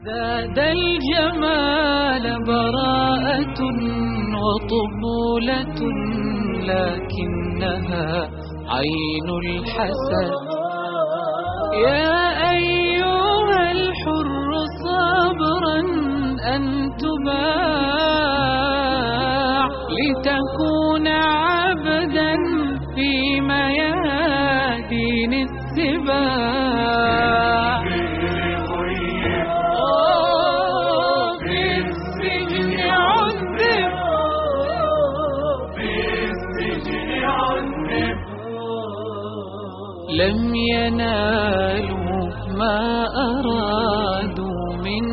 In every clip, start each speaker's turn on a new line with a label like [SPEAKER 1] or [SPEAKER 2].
[SPEAKER 1] زاد الجمال براءة وطفولة، لكنها عين الحسد. يا أيها الحر صبرا أن تباع، لتكون عبدا في ميادين السباع. في السجن عذب، لم ينالوا ما أرادوا من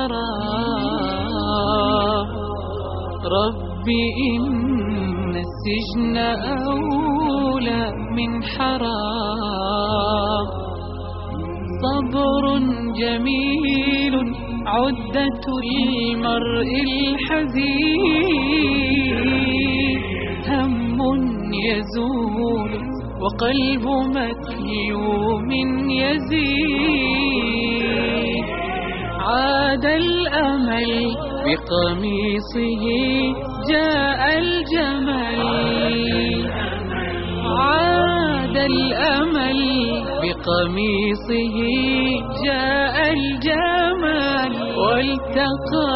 [SPEAKER 1] غرام. رب إن السجن أولى من حرام. صبر جميل عدة المرء الحزين، هم يزول وقلب مكيوم يزيد. عاد الأمل بقميصه جاء الجمل، عاد الأمل بقميصه جاء الجمل. والتقى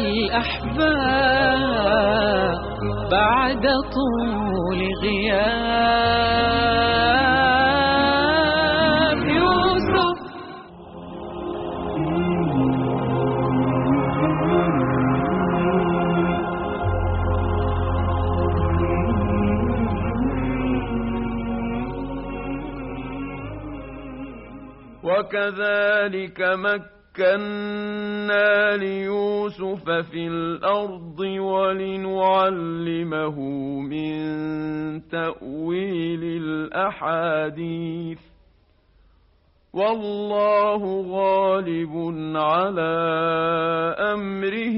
[SPEAKER 1] الأحباب بعد طول غياب. يوسف
[SPEAKER 2] وكذلك مكنا ليوسف في الأرض ولنعلمه من تأويل الأحاديث، والله غالب على أمره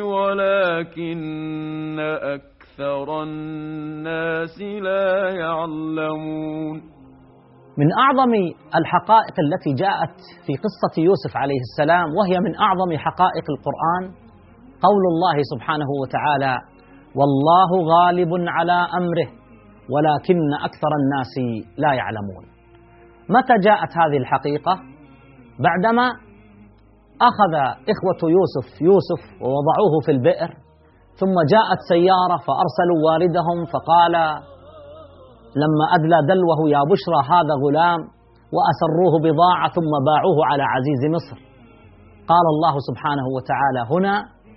[SPEAKER 2] ولكن أكثر الناس لا يعلمون.
[SPEAKER 3] من أعظم الحقائق التي جاءت في قصة يوسف عليه السلام، وهي من أعظم حقائق القرآن، قول الله سبحانه وتعالى: والله غالب على أمره ولكن أكثر الناس لا يعلمون. متى جاءت هذه الحقيقة؟ بعدما أخذ إخوة يوسف ووضعوه في البئر، ثم جاءت سيارة فأرسلوا والدهم فقال لما أدلى دلوه: يا بشرى هذا غلام، وأسروه بضاعة ثم باعوه على عزيز مصر. قال الله سبحانه وتعالى هنا: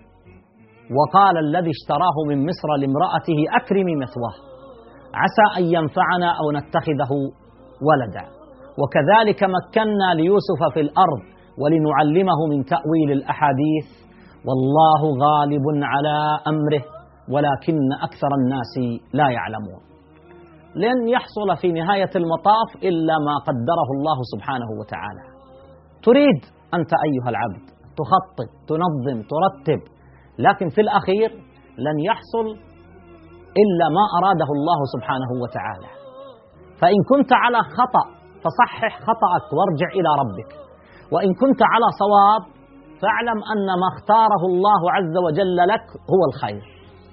[SPEAKER 3] وقال الذي اشتراه من مصر لامرأته أكرمي مثواه عسى أن ينفعنا أو نتخذه ولدا. وكذلك مكنا ليوسف في الأرض ولنعلمه من تأويل الأحاديث، والله غالب على أمره ولكن أكثر الناس لا يعلمون. لن يحصل في نهاية المطاف إلا ما قدره الله سبحانه وتعالى. تريد أنت أيها العبد تخطط، تنظم، ترتب، لكن في الأخير لن يحصل إلا ما أراده الله سبحانه وتعالى. فإن كنت على خطأ فصحح خطأك وارجع إلى ربك، وإن كنت على صواب فاعلم أن ما اختاره الله عز وجل لك هو الخير.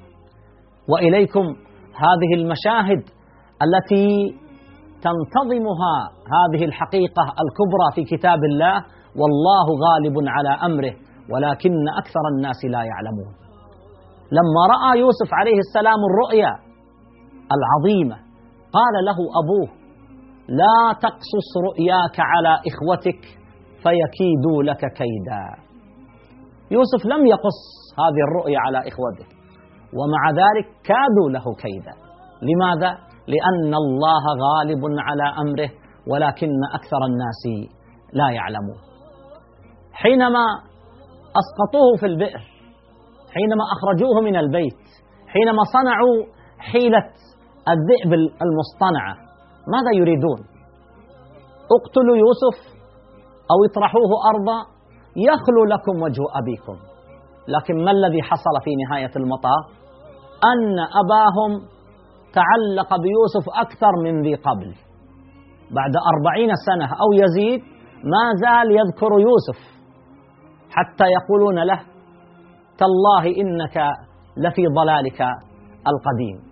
[SPEAKER 3] وإليكم هذه المشاهد التي تنتظمها هذه الحقيقة الكبرى في كتاب الله: والله غالب على أمره ولكن أكثر الناس لا يعلمون. لما رأى يوسف عليه السلام الرؤيا العظيمة قال له أبوه: لا تقصص رؤياك على إخوتك فيكيدوا لك كيدا. يوسف لم يقص هذه الرؤيا على إخوته، ومع ذلك كادوا له كيدا. لماذا؟ لأن الله غالب على أمره ولكن أكثر الناس لا يعلمون. حينما أسقطوه في البئر، حينما أخرجوه من البيت، حينما صنعوا حيلة الذئب المصطنعة، ماذا يريدون؟ اقتلوا يوسف أو اطرحوه أرضا يخلو لكم وجه أبيكم. لكن ما الذي حصل في نهاية المطاف؟ أن أباهم تعلق بيوسف أكثر من ذي قبل. بعد 40 سنة أو يزيد ما زال يذكر يوسف، حتى يقولون له تالله إنك لفي ضلالك القديم.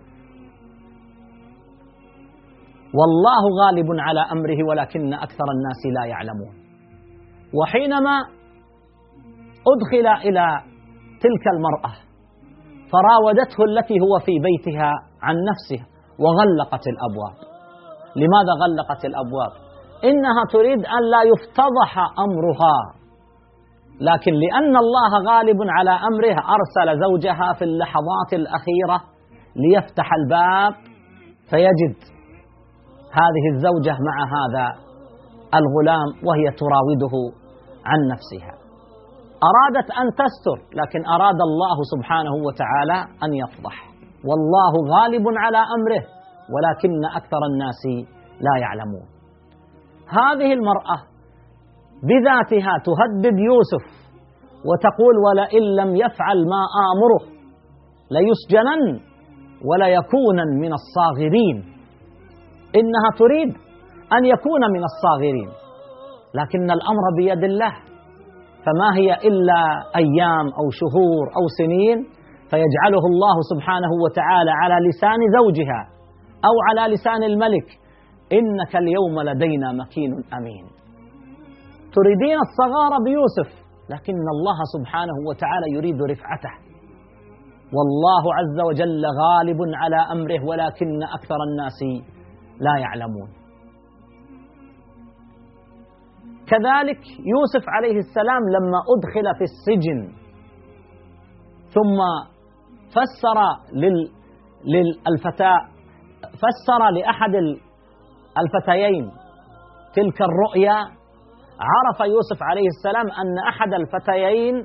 [SPEAKER 3] والله غالب على أمره ولكن أكثر الناس لا يعلمون. وحينما أدخل إلى تلك المرأة فراودته التي هو في بيتها عن نفسه وغلقت الأبواب. لماذا غلقت الأبواب؟ إنها تريد أن لا يفتضح أمرها، لكن لأن الله غالب على أمره أرسل زوجها في اللحظات الأخيرة ليفتح الباب فيجد هذه الزوجة مع هذا الغلام وهي تراوده عن نفسها. أرادت أن تستر، لكن أراد الله سبحانه وتعالى أن يفضح. والله غالب على أمره ولكن أكثر الناس لا يعلمون. هذه المرأة بذاتها تهدد يوسف وتقول ولئن لم يفعل ما آمره ليسجنن وليكونن من الصاغرين. إنها تريد أن يكون من الصاغرين، لكن الأمر بيد الله، فما هي إلا أيام أو شهور أو سنين فيجعله الله سبحانه وتعالى على لسان زوجها أو على لسان الملك: إنك اليوم لدينا مكين أمين. تريدين الصغار بيوسف، لكن الله سبحانه وتعالى يريد رفعته. والله عز وجل غالب على أمره ولكن أكثر الناس لا يعلمون. كذلك يوسف عليه السلام لما أدخل في السجن ثم فسر لأحد الفتيين تلك الرؤيا، عرف يوسف عليه السلام أن أحد الفتيين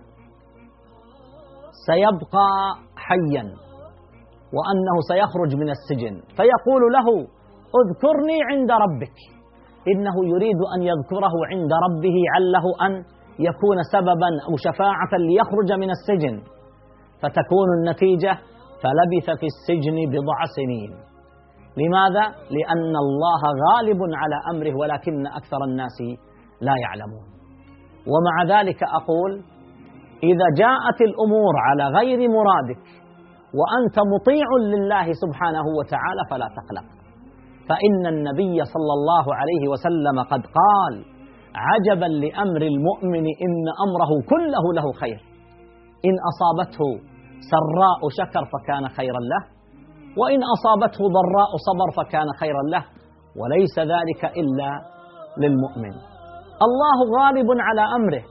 [SPEAKER 3] سيبقى حيا وأنه سيخرج من السجن، فيقول له: اذكرني عند ربك. إنه يريد أن يذكره عند ربه عله أن يكون سببا أو شفاعة ليخرج من السجن، فتكون النتيجة فلبث في السجن بضع سنين. لماذا؟ لأن الله غالب على أمره ولكن أكثر الناس لا يعلمون. ومع ذلك أقول: إذا جاءت الأمور على غير مرادك وأنت مطيع لله سبحانه وتعالى فلا تقلق، فإن النبي صلى الله عليه وسلم قد قال: عجبا لأمر المؤمن إن أمره كله له خير، إن أصابته سراء شكر فكان خيرا له، وإن أصابته ضراء صبر فكان خيرا له، وليس ذلك إلا للمؤمن. الله غالب على أمره.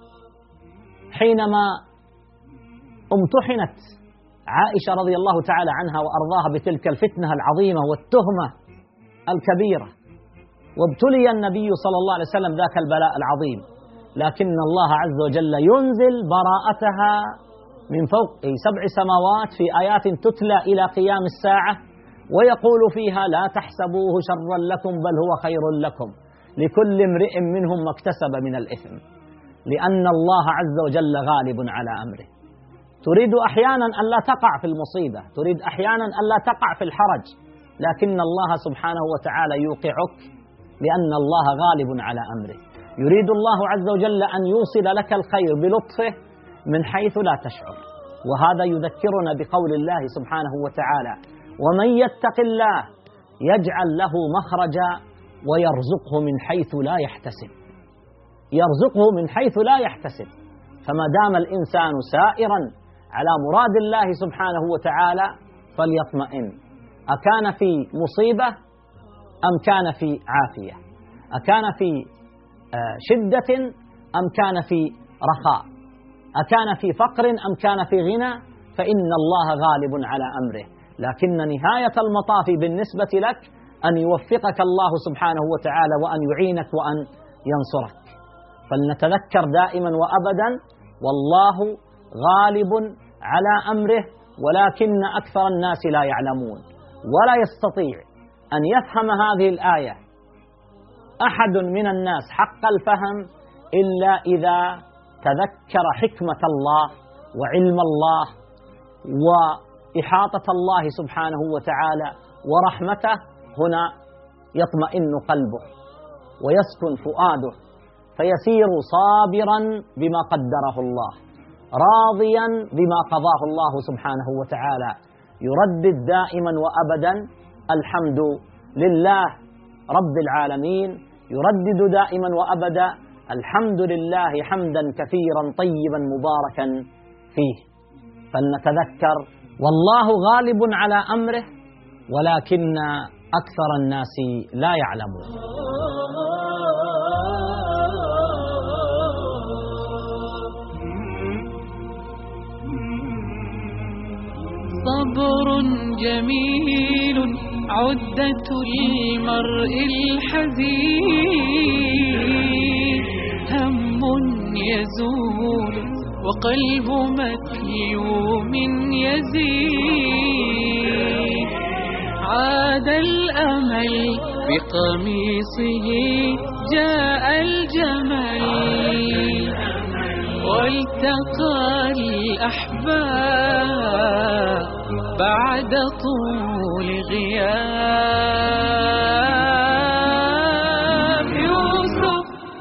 [SPEAKER 3] حينما امتحنت عائشة رضي الله تعالى عنها وأرضاها بتلك الفتنة العظيمة والتهمة الكبيرة، وابتلي النبي صلى الله عليه وسلم ذاك البلاء العظيم، لكن الله عز وجل ينزل براءتها من فوق 7 سماوات في آيات تتلى إلى قيام الساعة، ويقول فيها: لا تحسبوه شرا لكم بل هو خير لكم لكل امرئ منهم ما اكتسب من الإثم، لأن الله عز وجل غالب على أمره. تريد أحيانا أن لا تقع في المصيبة، تريد أحيانا أن لا تقع في الحرج، لكن الله سبحانه وتعالى يوقعك لأن الله غالب على أمره. يريد الله عز وجل أن يوصل لك الخير بلطفه من حيث لا تشعر. وهذا يذكرنا بقول الله سبحانه وتعالى: ومن يتق الله يجعل له مخرجا ويرزقه من حيث لا يحتسب. يرزقه من حيث لا يحتسب. فما دام الإنسان سائرا على مراد الله سبحانه وتعالى فليطمئن. أكان في مصيبة أم كان في عافية؟ أكان في شدة أم كان في رخاء؟ أكان في فقر أم كان في غنى؟ فإن الله غالب على أمره. لكن نهاية المطاف بالنسبة لك أن يوفقك الله سبحانه وتعالى وأن يعينك وأن ينصرك. فلنتذكر دائما وأبدا: والله غالب على أمره ولكن أكثر الناس لا يعلمون. ولا يستطيع أن يفهم هذه الآية أحد من الناس حق الفهم إلا إذا تذكر حكمة الله وعلم الله وإحاطة الله سبحانه وتعالى ورحمته. هنا يطمئن قلبه ويسكن فؤاده. فيسير صابرا بما قدره الله، راضيا بما قضاه الله سبحانه وتعالى، يردد دائما وأبدا الحمد لله رب العالمين، يردد دائما وأبدا الحمد لله حمدا كثيرا طيبا مباركا فيه. فلنتذكر والله غالب على أمره ولكن أكثر الناس لا يعلمون.
[SPEAKER 1] صبر جميل عدة المرء الحزين، هم يزول وقلب مكيوم يزيد، عاد الأمل بقميصه جاء الجمل، والتقى الأحباب بعد طول غياب.